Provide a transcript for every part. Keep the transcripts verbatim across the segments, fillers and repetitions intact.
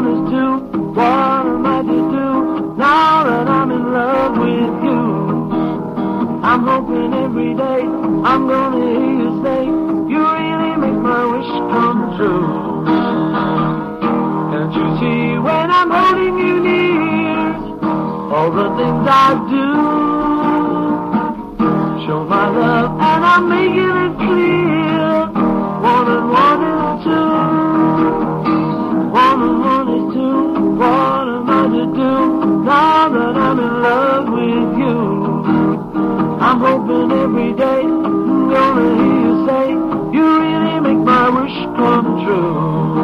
one is two. What am I to do now that I'm in love with you? I'm hoping every day I'm gonna hear you say, you really make my wish come true. Can't you see when I'm holding you near, all the things I do? Show my love and I'm making it clear. One and one is two. One and one is two. What am I to do now that I'm in love with you? I'm hoping every day I'm gonna hear you say, you really make my wish come true.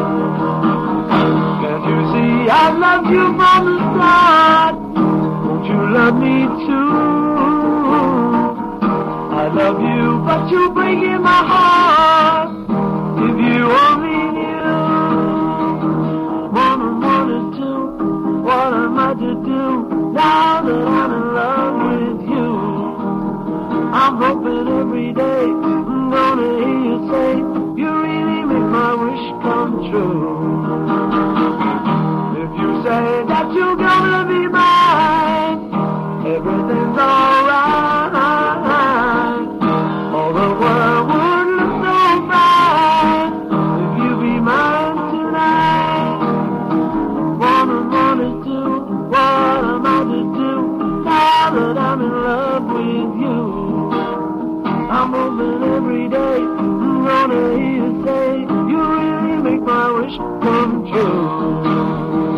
Can't you see I've loved you from the start? Won't you love me too? I love you, but you're breaking my heart. If you only knew. One and one is two. What am I to do now that I'm in love with you? I'm hoping every day I'm gonna hear you say, you really make my wish come true. If you say that you're gonna be mine, everything's alright. All the world would look so bright if you be mine tonight. One and one is two. What am I to do now that I'm in love with you? I'm hoping every day I'm gonna hear you say, you really make my wish come true.